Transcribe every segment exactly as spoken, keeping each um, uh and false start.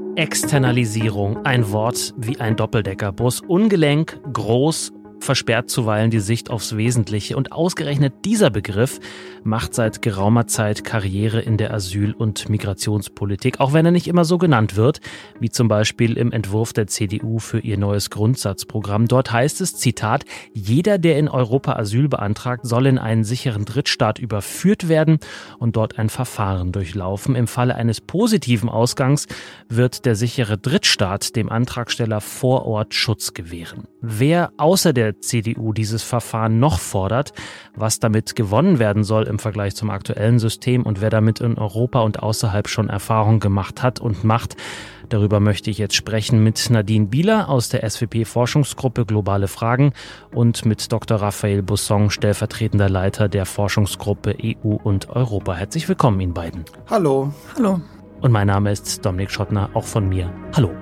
Externalisierung, ein Wort wie ein Doppeldeckerbus, ungelenk, groß, versperrt zuweilen die Sicht aufs Wesentliche. Und ausgerechnet dieser Begriff macht seit geraumer Zeit Karriere in der Asyl- und Migrationspolitik, auch wenn er nicht immer so genannt wird, wie zum Beispiel im Entwurf der C D U für ihr neues Grundsatzprogramm. Dort heißt es, Zitat, jeder, der in Europa Asyl beantragt, soll in einen sicheren Drittstaat überführt werden und dort ein Verfahren durchlaufen. Im Falle eines positiven Ausgangs wird der sichere Drittstaat dem Antragsteller vor Ort Schutz gewähren. Wer außer der C D U dieses Verfahren noch fordert, was damit gewonnen werden soll im Vergleich zum aktuellen System und wer damit in Europa und außerhalb schon Erfahrung gemacht hat und macht, darüber möchte ich jetzt sprechen mit Nadine Bieler aus der S W P-Forschungsgruppe Globale Fragen und mit Doktor Raphael Busson, stellvertretender Leiter der Forschungsgruppe E U und Europa. Herzlich willkommen Ihnen beiden. Hallo. Hallo. Und mein Name ist Dominik Schottner, auch von mir. Hallo.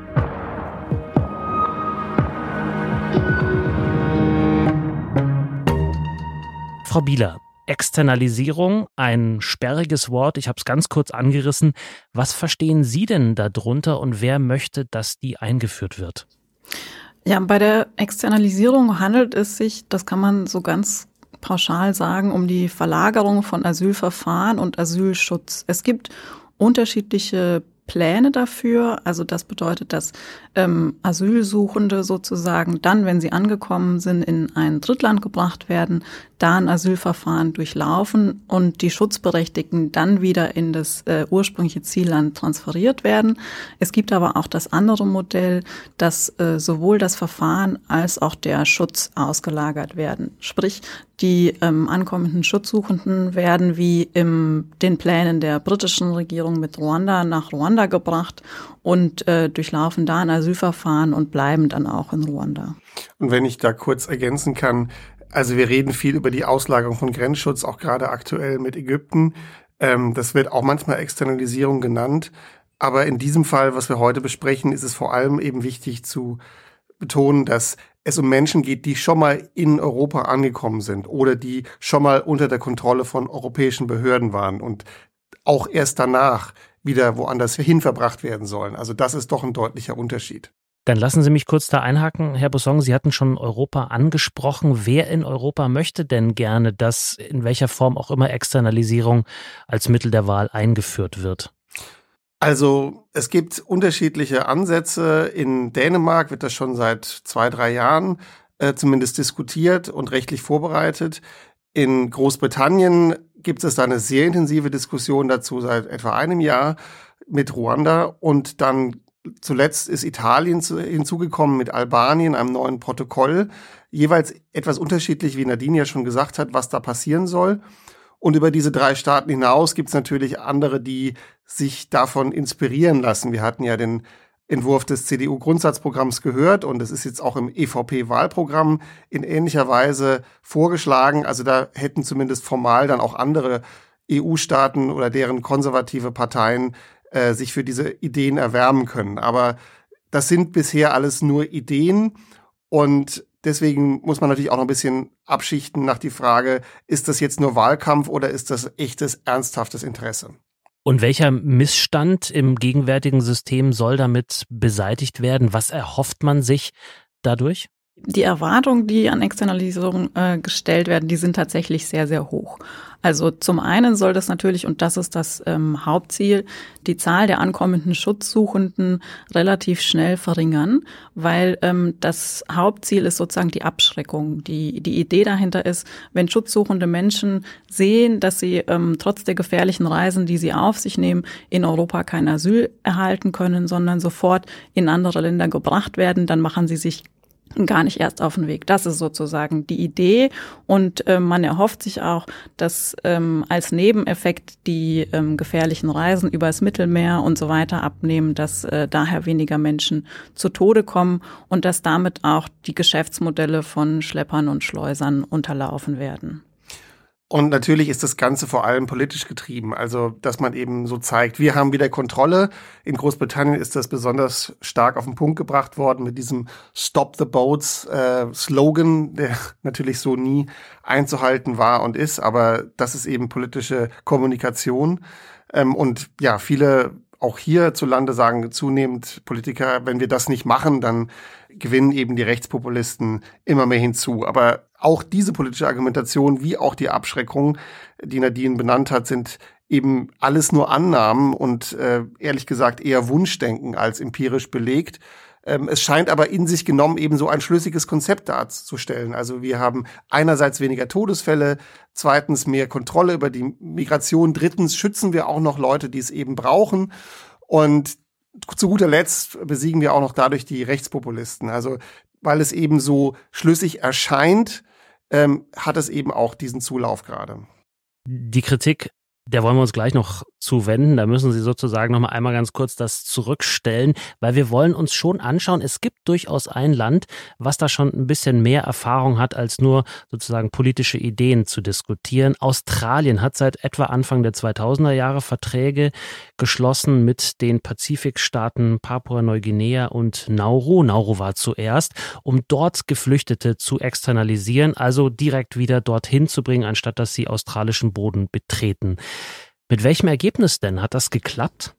Frau Bieler, Externalisierung, ein sperriges Wort, ich habe es ganz kurz angerissen. Was verstehen Sie denn darunter und wer möchte, dass die eingeführt wird? Ja, bei der Externalisierung handelt es sich, das kann man so ganz pauschal sagen, um die Verlagerung von Asylverfahren und Asylschutz. Es gibt unterschiedliche Pläne dafür. Also das bedeutet, dass ähm, Asylsuchende sozusagen dann, wenn sie angekommen sind, in ein Drittland gebracht werden, da ein Asylverfahren durchlaufen und die Schutzberechtigten dann wieder in das äh, ursprüngliche Zielland transferiert werden. Es gibt aber auch das andere Modell, dass äh, sowohl das Verfahren als auch der Schutz ausgelagert werden. Sprich, die ähm, ankommenden Schutzsuchenden werden wie in den Plänen der britischen Regierung mit Ruanda nach Ruanda gebracht und äh, durchlaufen da ein Asylverfahren und bleiben dann auch in Ruanda. Und wenn ich da kurz ergänzen kann, also wir reden viel über die Auslagerung von Grenzschutz, auch gerade aktuell mit Ägypten. Ähm, das wird auch manchmal Externalisierung genannt. Aber in diesem Fall, was wir heute besprechen, ist es vor allem eben wichtig zu betonen, dass es um Menschen geht, die schon mal in Europa angekommen sind oder die schon mal unter der Kontrolle von europäischen Behörden waren und auch erst danach wieder woanders hin verbracht werden sollen. Also das ist doch ein deutlicher Unterschied. Dann lassen Sie mich kurz da einhaken. Herr Busson, Sie hatten schon Europa angesprochen. Wer in Europa möchte denn gerne, dass in welcher Form auch immer Externalisierung als Mittel der Wahl eingeführt wird? Also es gibt unterschiedliche Ansätze. In Dänemark wird das schon seit zwei, drei Jahren äh, zumindest diskutiert und rechtlich vorbereitet. In Großbritannien gibt es da eine sehr intensive Diskussion dazu seit etwa einem Jahr mit Ruanda. Und dann zuletzt ist Italien hinzugekommen mit Albanien, einem neuen Protokoll. Jeweils etwas unterschiedlich, wie Nadine ja schon gesagt hat, was da passieren soll. Und über diese drei Staaten hinaus gibt es natürlich andere, die sich davon inspirieren lassen. Wir hatten ja den Entwurf des C D U-Grundsatzprogramms gehört und es ist jetzt auch im E V P-Wahlprogramm in ähnlicher Weise vorgeschlagen. Also da hätten zumindest formal dann auch andere E U-Staaten oder deren konservative Parteien äh, sich für diese Ideen erwärmen können. Aber das sind bisher alles nur Ideen und deswegen muss man natürlich auch noch ein bisschen abschichten nach die Frage, ist das jetzt nur Wahlkampf oder ist das echtes, ernsthaftes Interesse? Und welcher Missstand im gegenwärtigen System soll damit beseitigt werden? Was erhofft man sich dadurch? Die Erwartungen, die an Externalisierung äh, gestellt werden, die sind tatsächlich sehr, sehr hoch. Also zum einen soll das natürlich, und das ist das ähm, Hauptziel, die Zahl der ankommenden Schutzsuchenden relativ schnell verringern, weil ähm, das Hauptziel ist sozusagen die Abschreckung. Die, die Idee dahinter ist, wenn schutzsuchende Menschen sehen, dass sie ähm, trotz der gefährlichen Reisen, die sie auf sich nehmen, in Europa kein Asyl erhalten können, sondern sofort in andere Länder gebracht werden, dann machen sie sich gar nicht erst auf den Weg. Das ist sozusagen die Idee und äh, man erhofft sich auch, dass ähm, als Nebeneffekt die ähm, gefährlichen Reisen übers Mittelmeer und so weiter abnehmen, dass äh, daher weniger Menschen zu Tode kommen und dass damit auch die Geschäftsmodelle von Schleppern und Schleusern unterlaufen werden. Und natürlich ist das Ganze vor allem politisch getrieben, also dass man eben so zeigt, wir haben wieder Kontrolle. In Großbritannien ist das besonders stark auf den Punkt gebracht worden mit diesem Stop the Boats äh, Slogan, der natürlich so nie einzuhalten war und ist, aber das ist eben politische Kommunikation. Ähm, und ja, viele auch hierzulande sagen zunehmend Politiker, wenn wir das nicht machen, dann gewinnen eben die Rechtspopulisten immer mehr hinzu. Aber auch diese politische Argumentation wie auch die Abschreckung, die Nadine benannt hat, sind eben alles nur Annahmen und äh, ehrlich gesagt eher Wunschdenken als empirisch belegt. Ähm, es scheint aber in sich genommen eben so ein schlüssiges Konzept darzustellen. Also wir haben einerseits weniger Todesfälle, zweitens mehr Kontrolle über die Migration, drittens schützen wir auch noch Leute, die es eben brauchen und zu guter Letzt besiegen wir auch noch dadurch die Rechtspopulisten. Also weil es eben so schlüssig erscheint, ähm, hat es eben auch diesen Zulauf gerade. Die Kritik, der wollen wir uns gleich noch zuwenden. Da müssen Sie sozusagen noch mal einmal ganz kurz das zurückstellen, weil wir wollen uns schon anschauen, es gibt durchaus ein Land, was da schon ein bisschen mehr Erfahrung hat, als nur sozusagen politische Ideen zu diskutieren. Australien hat seit etwa Anfang der zweitausender Jahre Verträge geschlossen mit den Pazifikstaaten Papua-Neuguinea und Nauru. Nauru war zuerst, um dort Geflüchtete zu externalisieren, also direkt wieder dorthin zu bringen, anstatt dass sie australischen Boden betreten. Mit welchem Ergebnis denn? Hat das geklappt?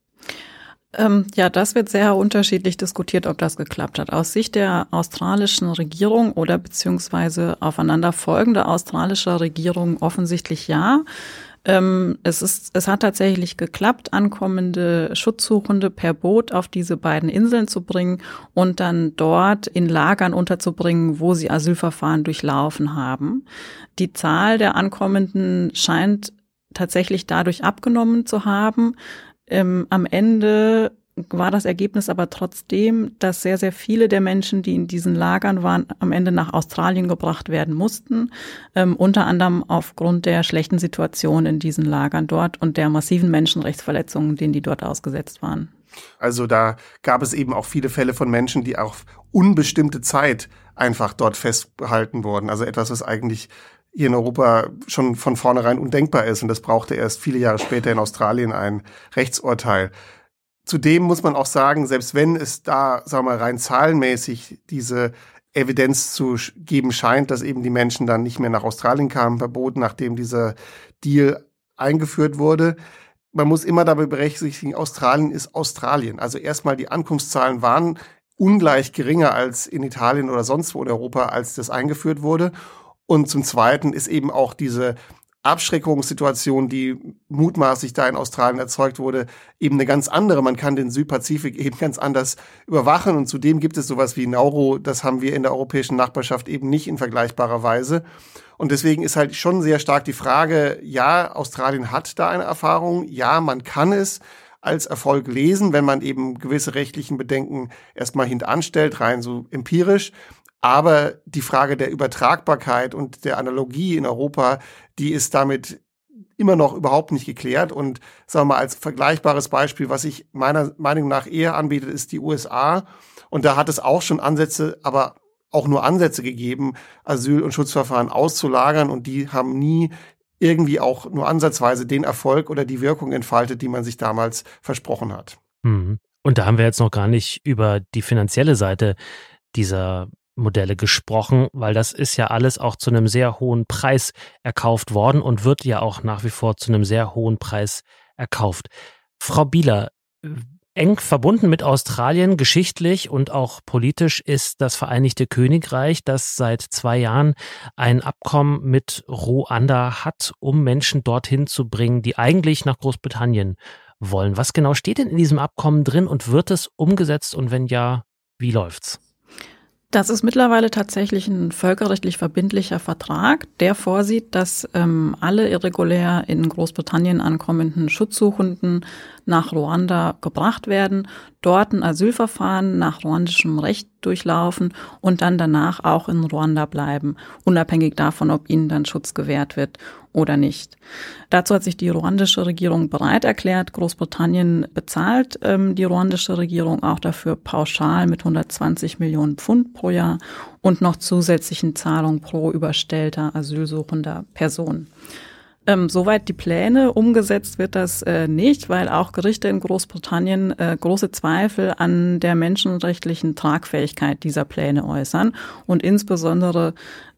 Ähm, ja, das wird sehr unterschiedlich diskutiert, ob das geklappt hat. Aus Sicht der australischen Regierung oder beziehungsweise aufeinanderfolgende australischer Regierung offensichtlich ja. Ähm, es ist, es hat tatsächlich geklappt, ankommende Schutzsuchende per Boot auf diese beiden Inseln zu bringen und dann dort in Lagern unterzubringen, wo sie Asylverfahren durchlaufen haben. Die Zahl der Ankommenden scheint tatsächlich dadurch abgenommen zu haben. Ähm, am Ende war das Ergebnis aber trotzdem, dass sehr, sehr viele der Menschen, die in diesen Lagern waren, am Ende nach Australien gebracht werden mussten, ähm, unter anderem aufgrund der schlechten Situation in diesen Lagern dort und der massiven Menschenrechtsverletzungen, denen die dort ausgesetzt waren. Also da gab es eben auch viele Fälle von Menschen, die auf unbestimmte Zeit einfach dort festgehalten wurden. Also etwas, was eigentlich hier in Europa schon von vornherein undenkbar ist. Und das brauchte erst viele Jahre später in Australien ein Rechtsurteil. Zudem muss man auch sagen, selbst wenn es da, sagen wir mal, rein zahlenmäßig diese Evidenz zu geben scheint, dass eben die Menschen dann nicht mehr nach Australien kamen, verboten, nachdem dieser Deal eingeführt wurde. Man muss immer dabei berücksichtigen, Australien ist Australien. Also erstmal die Ankunftszahlen waren ungleich geringer als in Italien oder sonst wo in Europa, als das eingeführt wurde. Und zum Zweiten ist eben auch diese Abschreckungssituation, die mutmaßlich da in Australien erzeugt wurde, eben eine ganz andere. Man kann den Südpazifik eben ganz anders überwachen und zudem gibt es sowas wie Nauru, das haben wir in der europäischen Nachbarschaft eben nicht in vergleichbarer Weise. Und deswegen ist halt schon sehr stark die Frage, ja, Australien hat da eine Erfahrung, ja, man kann es als Erfolg lesen, wenn man eben gewisse rechtlichen Bedenken erstmal hintanstellt, rein so empirisch. Aber die Frage der Übertragbarkeit und der Analogie in Europa, die ist damit immer noch überhaupt nicht geklärt. Und sagen wir mal, als vergleichbares Beispiel, was sich meiner Meinung nach eher anbietet, ist die U S A. Und da hat es auch schon Ansätze, aber auch nur Ansätze gegeben, Asyl- und Schutzverfahren auszulagern. Und die haben nie irgendwie auch nur ansatzweise den Erfolg oder die Wirkung entfaltet, die man sich damals versprochen hat. Und da haben wir jetzt noch gar nicht über die finanzielle Seite dieser Modelle gesprochen, weil das ist ja alles auch zu einem sehr hohen Preis erkauft worden und wird ja auch nach wie vor zu einem sehr hohen Preis erkauft. Frau Bieler, eng verbunden mit Australien, geschichtlich und auch politisch, ist das Vereinigte Königreich, das seit zwei Jahren ein Abkommen mit Ruanda hat, um Menschen dorthin zu bringen, die eigentlich nach Großbritannien wollen. Was genau steht denn in diesem Abkommen drin und wird es umgesetzt und wenn ja, wie läuft's? Das ist mittlerweile tatsächlich ein völkerrechtlich verbindlicher Vertrag, der vorsieht, dass ähm, alle irregulär in Großbritannien ankommenden Schutzsuchenden nach Ruanda gebracht werden, dort ein Asylverfahren nach ruandischem Recht durchlaufen und dann danach auch in Ruanda bleiben, unabhängig davon, ob ihnen dann Schutz gewährt wird oder nicht. Dazu hat sich die ruandische Regierung bereit erklärt. Großbritannien bezahlt ähm, die ruandische Regierung auch dafür pauschal mit hundertzwanzig Millionen Pfund pro Jahr und noch zusätzlichen Zahlungen pro überstellter asylsuchender Person. Ähm, soweit die Pläne, umgesetzt wird das äh, nicht, weil auch Gerichte in Großbritannien äh, große Zweifel an der menschenrechtlichen Tragfähigkeit dieser Pläne äußern und insbesondere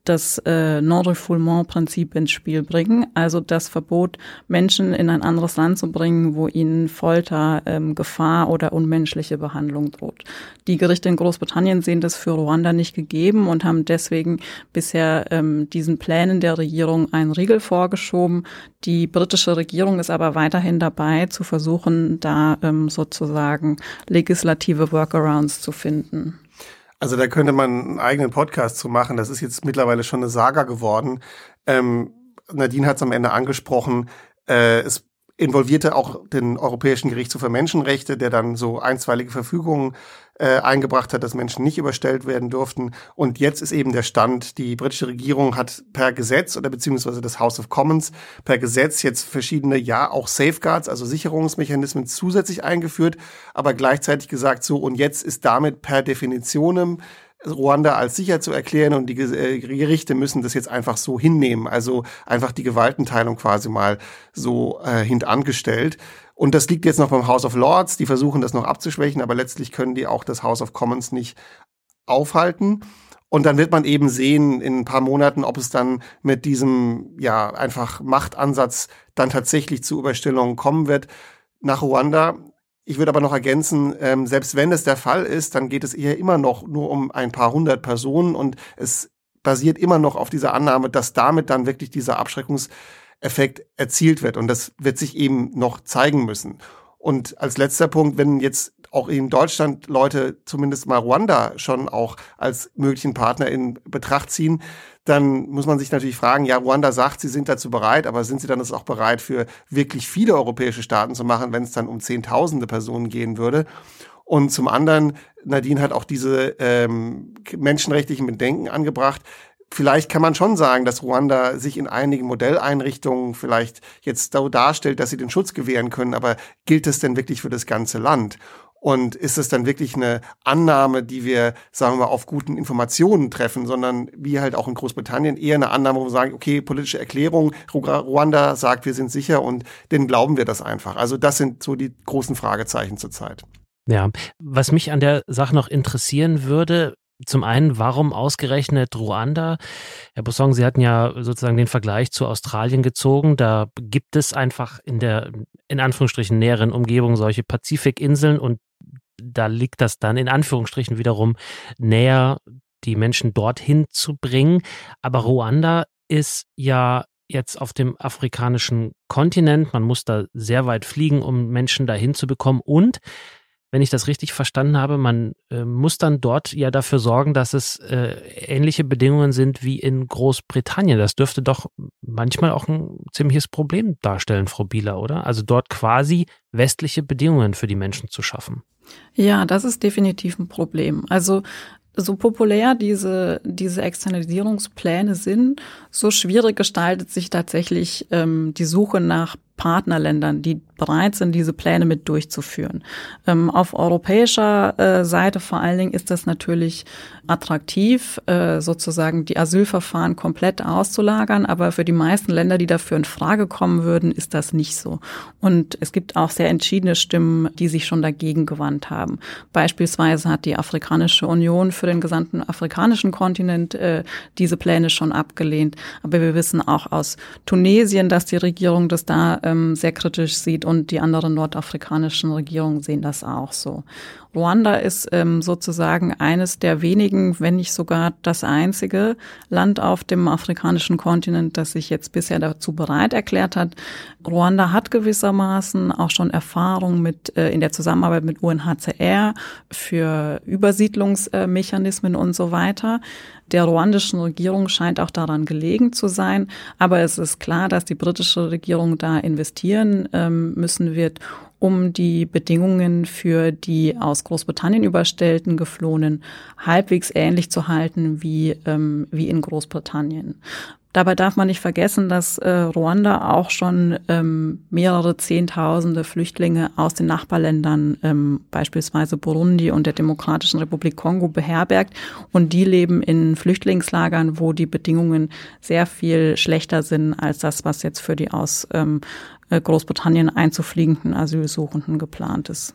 das äh, Non-Refoulement-Prinzip ins Spiel bringen, also das Verbot, Menschen in ein anderes Land zu bringen, wo ihnen Folter, ähm, Gefahr oder unmenschliche Behandlung droht. Die Gerichte in Großbritannien sehen das für Ruanda nicht gegeben und haben deswegen bisher ähm, diesen Plänen der Regierung einen Riegel vorgeschoben. Die britische Regierung ist aber weiterhin dabei, zu versuchen, da ähm, sozusagen legislative Workarounds zu finden. Also da könnte man einen eigenen Podcast zu machen. Das ist jetzt mittlerweile schon eine Saga geworden. Ähm, Nadine hat es am Ende angesprochen. Äh, es involvierte auch den Europäischen Gerichtshof für Menschenrechte, der dann so einstweilige Verfügungen äh, eingebracht hat, dass Menschen nicht überstellt werden durften. Und jetzt ist eben der Stand, die britische Regierung hat per Gesetz oder beziehungsweise das House of Commons per Gesetz jetzt verschiedene, ja auch Safeguards, also Sicherungsmechanismen zusätzlich eingeführt, aber gleichzeitig gesagt so, und jetzt ist damit per Definitionem Ruanda als sicher zu erklären und die Gerichte müssen das jetzt einfach so hinnehmen, also einfach die Gewaltenteilung quasi mal so äh, hintangestellt. Und das liegt jetzt noch beim House of Lords, die versuchen das noch abzuschwächen, aber letztlich können die auch das House of Commons nicht aufhalten. Und dann wird man eben sehen in ein paar Monaten, ob es dann mit diesem ja einfach Machtansatz dann tatsächlich zu Überstellungen kommen wird nach Ruanda. Ich würde aber noch ergänzen, ähm, selbst wenn es der Fall ist, dann geht es eher immer noch nur um ein paar hundert Personen und es basiert immer noch auf dieser Annahme, dass damit dann wirklich dieser Abschreckungseffekt erzielt wird und das wird sich eben noch zeigen müssen. Und als letzter Punkt, wenn jetzt auch in Deutschland Leute zumindest mal Ruanda schon auch als möglichen Partner in Betracht ziehen, dann muss man sich natürlich fragen, ja, Ruanda sagt, sie sind dazu bereit, aber sind sie dann das auch bereit für wirklich viele europäische Staaten zu machen, wenn es dann um Zehntausende Personen gehen würde? Und zum anderen, Nadine hat auch diese ähm, menschenrechtlichen Bedenken angebracht. Vielleicht kann man schon sagen, dass Ruanda sich in einigen Modelleinrichtungen vielleicht jetzt so darstellt, dass sie den Schutz gewähren können, aber gilt es denn wirklich für das ganze Land? Und ist es dann wirklich eine Annahme, die wir, sagen wir mal, auf guten Informationen treffen, sondern wie halt auch in Großbritannien eher eine Annahme, wo wir sagen, okay, politische Erklärung, Ruanda sagt, wir sind sicher und denen glauben wir das einfach. Also das sind so die großen Fragezeichen zurzeit. Ja, was mich an der Sache noch interessieren würde, zum einen, warum ausgerechnet Ruanda? Herr Bossong, Sie hatten ja sozusagen den Vergleich zu Australien gezogen. Da gibt es einfach in der, in Anführungsstrichen, näheren Umgebung solche Pazifikinseln und da liegt das dann in Anführungsstrichen wiederum näher, die Menschen dorthin zu bringen. Aber Ruanda ist ja jetzt auf dem afrikanischen Kontinent. Man muss da sehr weit fliegen, um Menschen dahin zu bekommen. Und wenn ich das richtig verstanden habe, man äh, muss dann dort ja dafür sorgen, dass es äh, ähnliche Bedingungen sind wie in Großbritannien. Das dürfte doch manchmal auch ein ziemliches Problem darstellen, Frau Bieler, oder? Also dort quasi westliche Bedingungen für die Menschen zu schaffen. Ja, das ist definitiv ein Problem. Also so populär diese diese Externalisierungspläne sind, so schwierig gestaltet sich tatsächlich ähm, die Suche nach Partnerländern, die bereit sind, diese Pläne mit durchzuführen. Ähm, auf europäischer äh, Seite vor allen Dingen ist das natürlich attraktiv, äh, sozusagen die Asylverfahren komplett auszulagern, aber für die meisten Länder, die dafür in Frage kommen würden, ist das nicht so. Und es gibt auch sehr entschiedene Stimmen, die sich schon dagegen gewandt haben. Beispielsweise hat die Afrikanische Union für den gesamten afrikanischen Kontinent äh, diese Pläne schon abgelehnt. Aber wir wissen auch aus Tunesien, dass die Regierung das da äh, sehr kritisch sieht und die anderen nordafrikanischen Regierungen sehen das auch so. Ruanda ist ähm, sozusagen eines der wenigen, wenn nicht sogar das einzige Land auf dem afrikanischen Kontinent, das sich jetzt bisher dazu bereit erklärt hat. Ruanda hat gewissermaßen auch schon Erfahrung mit äh, in der Zusammenarbeit mit U N H C R für Übersiedlungsmechanismen und so weiter. Der ruandischen Regierung scheint auch daran gelegen zu sein, aber es ist klar, dass die britische Regierung da investieren ähm, müssen wird, um die Bedingungen für die aus Großbritannien überstellten Geflohenen halbwegs ähnlich zu halten wie ähm, wie in Großbritannien. Dabei darf man nicht vergessen, dass äh, Ruanda auch schon ähm, mehrere Zehntausende Flüchtlinge aus den Nachbarländern, ähm, beispielsweise Burundi und der Demokratischen Republik Kongo, beherbergt. Und die leben in Flüchtlingslagern, wo die Bedingungen sehr viel schlechter sind als das, was jetzt für die aus ähm, Großbritannien einzufliegenden Asylsuchenden geplant ist.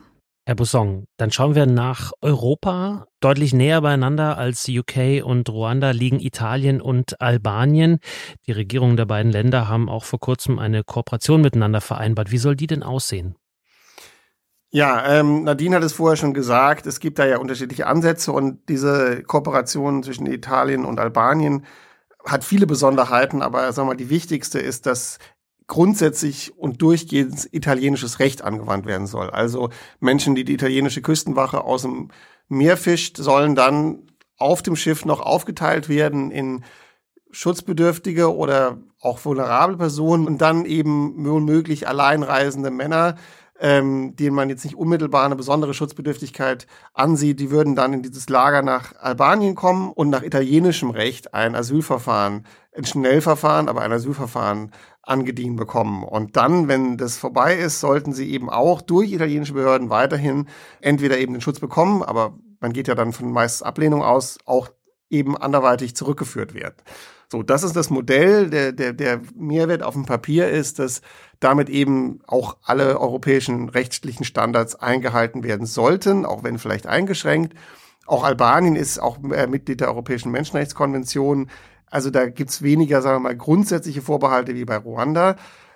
Herr Busson, dann schauen wir nach Europa. Deutlich näher beieinander als U K und Ruanda liegen Italien und Albanien. Die Regierungen der beiden Länder haben auch vor kurzem eine Kooperation miteinander vereinbart. Wie soll die denn aussehen? Ja, ähm, Nadine hat es vorher schon gesagt, es gibt da ja unterschiedliche Ansätze und diese Kooperation zwischen Italien und Albanien hat viele Besonderheiten, aber sagen wir mal, die wichtigste ist, dass grundsätzlich und durchgehend italienisches Recht angewandt werden soll. Also Menschen, die die italienische Küstenwache aus dem Meer fischt, sollen dann auf dem Schiff noch aufgeteilt werden in schutzbedürftige oder auch vulnerable Personen und dann eben womöglich alleinreisende Männer, ähm, denen man jetzt nicht unmittelbar eine besondere Schutzbedürftigkeit ansieht, die würden dann in dieses Lager nach Albanien kommen und nach italienischem Recht ein Asylverfahren, ein Schnellverfahren, aber ein Asylverfahren angedient bekommen. Und dann, wenn das vorbei ist, sollten sie eben auch durch italienische Behörden weiterhin entweder eben den Schutz bekommen, aber man geht ja dann von meist Ablehnung aus, auch eben anderweitig zurückgeführt werden. So, das ist das Modell. Der, der, der Mehrwert auf dem Papier ist, dass damit eben auch alle europäischen rechtlichen Standards eingehalten werden sollten, auch wenn vielleicht eingeschränkt. Auch Albanien ist auch Mitglied der Europäischen Menschenrechtskonvention. Also da gibt's weniger, sagen wir mal, grundsätzliche Vorbehalte wie bei Ruanda.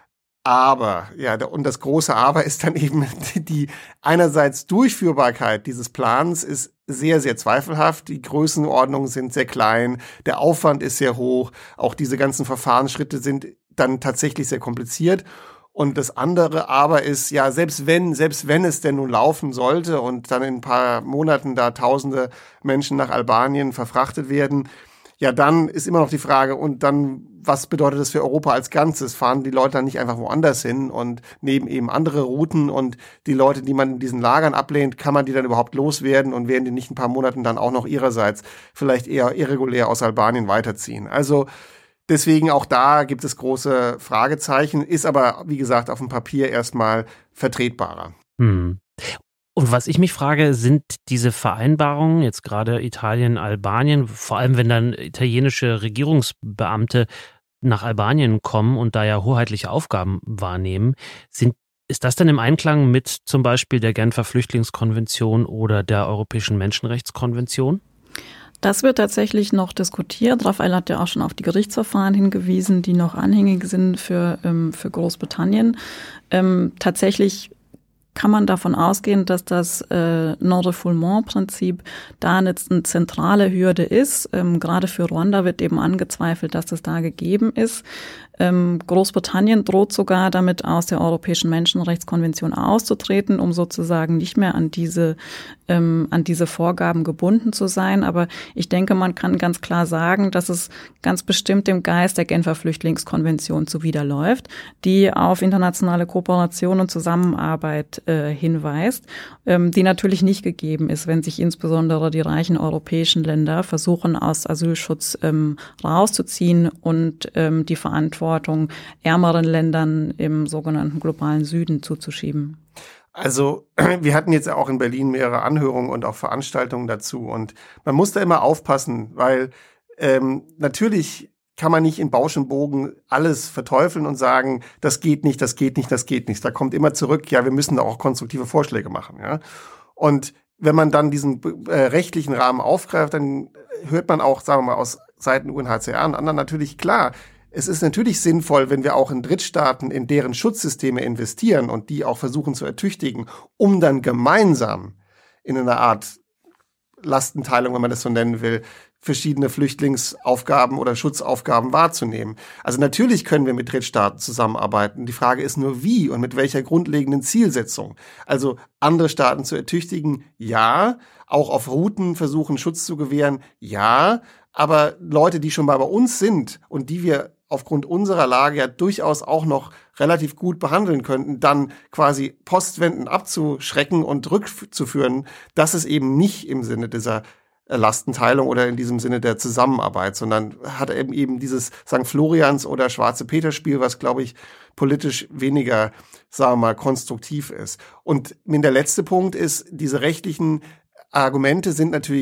Aber, ja, und das große Aber ist dann eben die einerseits Durchführbarkeit dieses Plans ist sehr, sehr zweifelhaft. Die Größenordnungen sind sehr klein, der Aufwand ist sehr hoch, auch diese ganzen Verfahrensschritte sind dann tatsächlich sehr kompliziert. Und das andere aber ist, ja, selbst wenn, selbst wenn es denn nun laufen sollte und dann in ein paar Monaten da tausende Menschen nach Albanien verfrachtet werden, ja, dann ist immer noch die Frage, und dann, was bedeutet das für Europa als Ganzes? Fahren die Leute dann nicht einfach woanders hin und nehmen eben andere Routen und die Leute, die man in diesen Lagern ablehnt, kann man die dann überhaupt loswerden und werden die nicht in ein paar Monaten dann auch noch ihrerseits vielleicht eher irregulär aus Albanien weiterziehen? Also deswegen auch da gibt es große Fragezeichen, ist aber, wie gesagt, auf dem Papier erstmal vertretbarer. Hm. Und was ich mich frage, sind diese Vereinbarungen, jetzt gerade Italien, Albanien, vor allem wenn dann italienische Regierungsbeamte nach Albanien kommen und da ja hoheitliche Aufgaben wahrnehmen, sind, ist das denn im Einklang mit zum Beispiel der Genfer Flüchtlingskonvention oder der Europäischen Menschenrechtskonvention? Das wird tatsächlich noch diskutiert. Raphael hat ja auch schon auf die Gerichtsverfahren hingewiesen, die noch anhängig sind für, ähm, für Großbritannien. Ähm, tatsächlich kann man davon ausgehen, dass das äh, Non-Refoulement-Prinzip da jetzt eine zentrale Hürde ist. Ähm, gerade für Ruanda wird eben angezweifelt, dass das da gegeben ist. Ähm, Großbritannien droht sogar damit, aus der Europäischen Menschenrechtskonvention auszutreten, um sozusagen nicht mehr an diese ähm, an diese Vorgaben gebunden zu sein. Aber ich denke, man kann ganz klar sagen, dass es ganz bestimmt dem Geist der Genfer Flüchtlingskonvention zuwiderläuft, die auf internationale Kooperation und Zusammenarbeit äh, hinweist, ähm, die natürlich nicht gegeben ist, wenn sich insbesondere die reichen europäischen Länder versuchen, aus Asylschutz ähm, rauszuziehen und ähm, die Verantwortung ärmeren Ländern im sogenannten globalen Süden zuzuschieben. Also wir hatten jetzt auch in Berlin mehrere Anhörungen und auch Veranstaltungen dazu und man muss da immer aufpassen, weil ähm, natürlich kann man nicht in Bausch und Bogen alles verteufeln und sagen, das geht nicht, das geht nicht, das geht nicht. Da kommt immer zurück, ja, wir müssen da auch konstruktive Vorschläge machen. Ja? Und wenn man dann diesen äh, rechtlichen Rahmen aufgreift, dann hört man auch, sagen wir mal, aus Seiten U N H C R und anderen natürlich klar, es ist natürlich sinnvoll, wenn wir auch in Drittstaaten in deren Schutzsysteme investieren und die auch versuchen zu ertüchtigen, um dann gemeinsam in einer Art Lastenteilung, wenn man das so nennen will, verschiedene Flüchtlingsaufgaben oder Schutzaufgaben wahrzunehmen. Also natürlich können wir mit Drittstaaten zusammenarbeiten. Die Frage ist nur, wie und mit welcher grundlegenden Zielsetzung. Also andere Staaten zu ertüchtigen, ja. Auch auf Routen versuchen, Schutz zu gewähren, ja. Aber Leute, die schon mal bei uns sind und die wir aufgrund unserer Lage ja durchaus auch noch relativ gut behandeln könnten, dann quasi postwendend abzuschrecken und rückzuführen, das ist eben nicht im Sinne dieser Lastenteilung oder in diesem Sinne der Zusammenarbeit, sondern hat eben eben dieses Sankt Florians oder Schwarze Peter-Spiel, was, glaube ich, politisch weniger, sagen wir mal, konstruktiv ist. Und der letzte Punkt ist, diese rechtlichen Argumente sind natürlich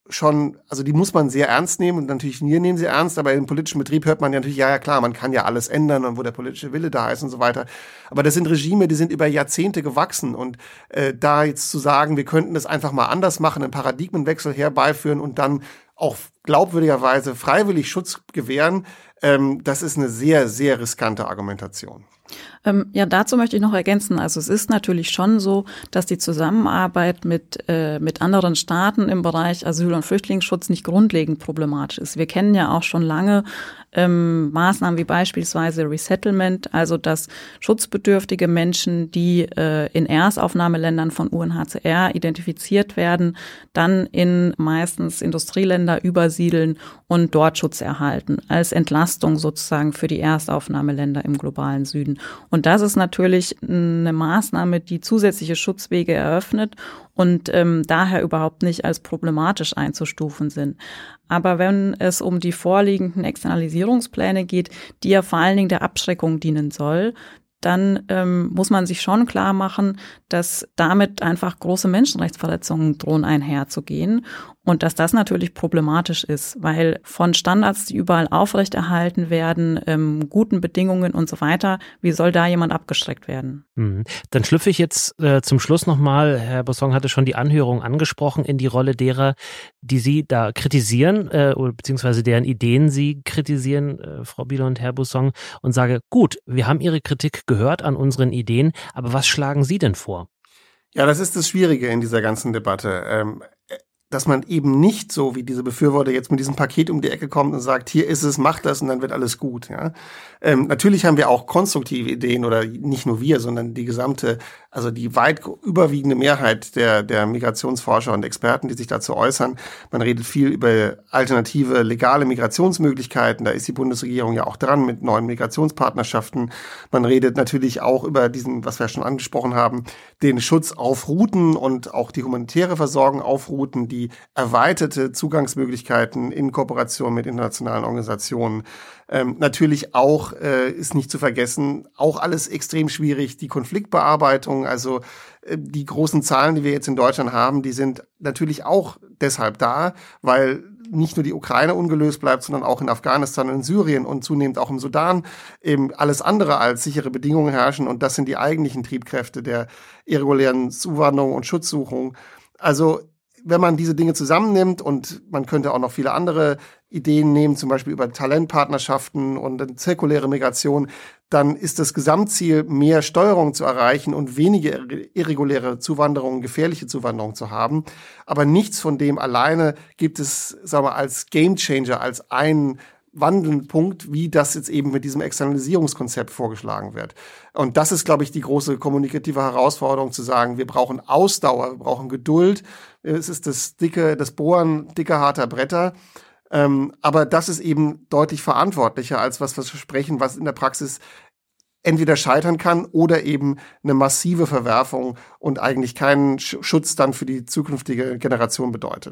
schon, also die muss man sehr ernst nehmen und natürlich wir nehmen sie ernst, aber im politischen Betrieb hört man ja natürlich, ja, ja klar, man kann ja alles ändern und wo der politische Wille da ist und so weiter. Aber das sind Regime, die sind über Jahrzehnte gewachsen und äh, da jetzt zu sagen, wir könnten das einfach mal anders machen, einen Paradigmenwechsel herbeiführen und dann auch glaubwürdigerweise freiwillig Schutz gewähren, ähm, das ist eine sehr, sehr riskante Argumentation. Ähm, ja, dazu möchte ich noch ergänzen. Also es ist natürlich schon so, dass die Zusammenarbeit mit äh, mit anderen Staaten im Bereich Asyl- und Flüchtlingsschutz nicht grundlegend problematisch ist. Wir kennen ja auch schon lange ähm, Maßnahmen wie beispielsweise Resettlement, also dass schutzbedürftige Menschen, die äh, in Erstaufnahmeländern von U N H C R identifiziert werden, dann in meistens Industrieländer übersiedeln und dort Schutz erhalten, als Entlastung sozusagen für die Erstaufnahmeländer im globalen Süden. Und das ist natürlich eine Maßnahme, die zusätzliche Schutzwege eröffnet und ähm, daher überhaupt nicht als problematisch einzustufen sind. Aber wenn es um die vorliegenden Externalisierungspläne geht, die ja vor allen Dingen der Abschreckung dienen soll, dann ähm, muss man sich schon klar machen, dass damit einfach große Menschenrechtsverletzungen drohen einherzugehen und dass das natürlich problematisch ist, weil von Standards, die überall aufrechterhalten werden, ähm, guten Bedingungen und so weiter, wie soll da jemand abgeschreckt werden? Mhm. Dann schlüpfe ich jetzt äh, zum Schluss nochmal, Herr Bosson hatte schon die Anhörung angesprochen, in die Rolle derer, die Sie da kritisieren, äh, beziehungsweise deren Ideen Sie kritisieren, äh, Frau Bieler und Herr Bosson, und sage, gut, wir haben Ihre Kritik gehört an unseren Ideen, aber was schlagen Sie denn vor? Ja, das ist das Schwierige in dieser ganzen Debatte, ähm, dass man eben nicht so wie diese Befürworter jetzt mit diesem Paket um die Ecke kommt und sagt, hier ist es, mach das und dann wird alles gut. Ja, ähm, natürlich haben wir auch konstruktive Ideen oder nicht nur wir, sondern die gesamte, also die weit überwiegende Mehrheit der der Migrationsforscher und Experten, die sich dazu äußern. Man redet viel über alternative legale Migrationsmöglichkeiten. Da ist die Bundesregierung ja auch dran mit neuen Migrationspartnerschaften. Man redet natürlich auch über diesen, was wir schon angesprochen haben, den Schutz auf Routen und auch die humanitäre Versorgung auf Routen, die erweiterte Zugangsmöglichkeiten in Kooperation mit internationalen Organisationen. Ähm, natürlich auch, äh, ist nicht zu vergessen, auch alles extrem schwierig, die Konfliktbearbeitung, also äh, die großen Zahlen, die wir jetzt in Deutschland haben, die sind natürlich auch deshalb da, weil nicht nur die Ukraine ungelöst bleibt, sondern auch in Afghanistan und in Syrien und zunehmend auch im Sudan eben alles andere als sichere Bedingungen herrschen und das sind die eigentlichen Triebkräfte der irregulären Zuwanderung und Schutzsuchung. Also wenn man diese Dinge zusammennimmt und man könnte auch noch viele andere Ideen nehmen, zum Beispiel über Talentpartnerschaften und zirkuläre Migration, dann ist das Gesamtziel, mehr Steuerung zu erreichen und weniger irreguläre Zuwanderung, gefährliche Zuwanderung zu haben. Aber nichts von dem alleine gibt es, sagen wir, als Gamechanger, als einen Wandelpunkt, wie das jetzt eben mit diesem Externalisierungskonzept vorgeschlagen wird. Und das ist, glaube ich, die große kommunikative Herausforderung, zu sagen, wir brauchen Ausdauer, wir brauchen Geduld. Es ist das dicke, das Bohren dicker, harter Bretter. Ähm, aber das ist eben deutlich verantwortlicher als was, was wir sprechen, was in der Praxis entweder scheitern kann oder eben eine massive Verwerfung und eigentlich keinen Schutz dann für die zukünftige Generation bedeutet.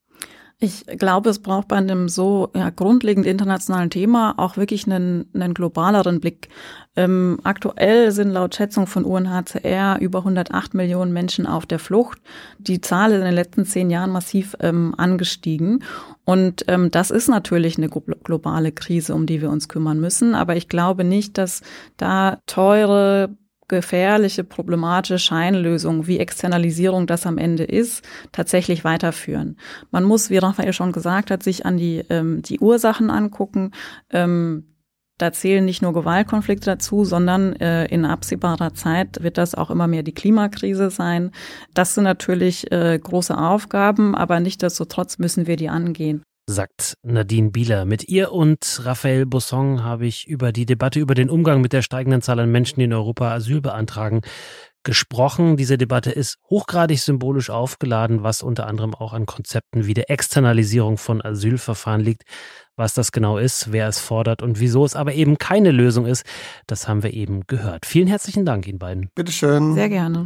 Ich glaube, es braucht bei einem so ja, grundlegend internationalen Thema auch wirklich einen, einen globaleren Blick. Ähm, aktuell sind laut Schätzung von U N H C R über hundertacht Millionen Menschen auf der Flucht. Die Zahl ist in den letzten zehn Jahren massiv ähm, angestiegen. Und ähm, das ist natürlich eine globale Krise, um die wir uns kümmern müssen. Aber ich glaube nicht, dass da teure gefährliche, problematische Scheinlösungen, wie Externalisierung das am Ende ist, tatsächlich weiterführen. Man muss, wie Raphael schon gesagt hat, sich an die ähm, die Ursachen angucken. Ähm, da zählen nicht nur Gewaltkonflikte dazu, sondern äh, in absehbarer Zeit wird das auch immer mehr die Klimakrise sein. Das sind natürlich äh, große Aufgaben, aber nichtsdestotrotz müssen wir die angehen. Sagt Nadine Bieler. Mit ihr und Raphael Bosson habe ich über die Debatte über den Umgang mit der steigenden Zahl an Menschen, die in Europa Asyl beantragen, gesprochen. Diese Debatte ist hochgradig symbolisch aufgeladen, was unter anderem auch an Konzepten wie der Externalisierung von Asylverfahren liegt. Was das genau ist, wer es fordert und wieso es aber eben keine Lösung ist, das haben wir eben gehört. Vielen herzlichen Dank Ihnen beiden. Bitteschön. Sehr gerne.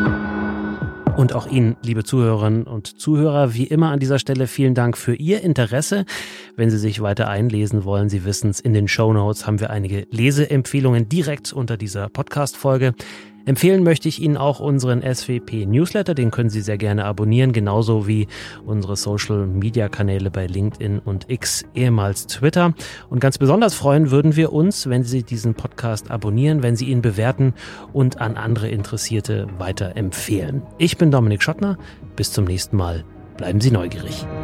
Und auch Ihnen, liebe Zuhörerinnen und Zuhörer, wie immer an dieser Stelle vielen Dank für Ihr Interesse. Wenn Sie sich weiter einlesen wollen, Sie wissen es, in den Shownotes haben wir einige Leseempfehlungen direkt unter dieser Podcast-Folge. Empfehlen möchte ich Ihnen auch unseren S W P-Newsletter, den können Sie sehr gerne abonnieren, genauso wie unsere Social-Media-Kanäle bei LinkedIn und X, ehemals Twitter. Und ganz besonders freuen würden wir uns, wenn Sie diesen Podcast abonnieren, wenn Sie ihn bewerten und an andere Interessierte weiterempfehlen. Ich bin Dominik Schottner, bis zum nächsten Mal. Bleiben Sie neugierig.